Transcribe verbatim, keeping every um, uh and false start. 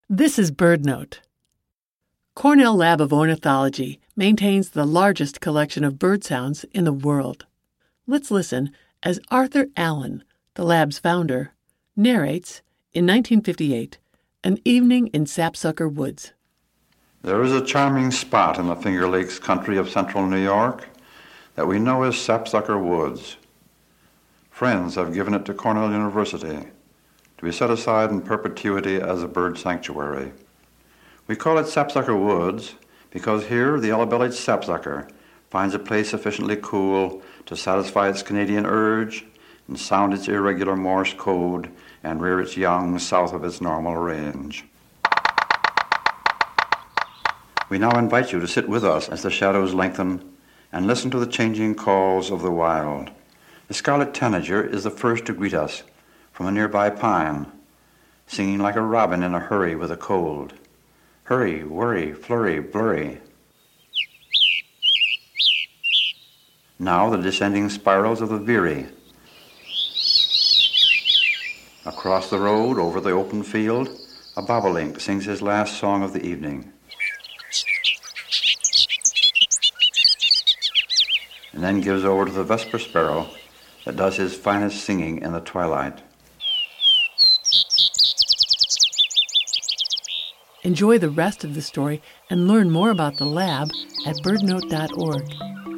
This is BirdNote. Cornell Lab of Ornithology maintains the largest collection of bird sounds in the world. Let's listen as Arthur Allen, the lab's founder, narrates, in nineteen fifty-eight, An Evening in Sapsucker Woods. There is a charming spot in the Finger Lakes country of central New York that we know as Sapsucker Woods. Friends have given it to Cornell University to be set aside in perpetuity as a bird sanctuary. We call it Sapsucker Woods because here the yellow-bellied sapsucker finds a place sufficiently cool to satisfy its Canadian urge and sound its irregular Morse code and rear its young south of its normal range. We now invite you to sit with us as the shadows lengthen and listen to the changing calls of the wild. The scarlet tanager is the first to greet us from a nearby pine, singing like a robin in a hurry with a cold. Hurry, worry, flurry, blurry. Now the descending spirals of the veery. Across the road, over the open field, a bobolink sings his last song of the evening. And then gives over to the vesper sparrow that does his finest singing in the twilight. Enjoy the rest of the story and learn more about the lab at birdnote dot org.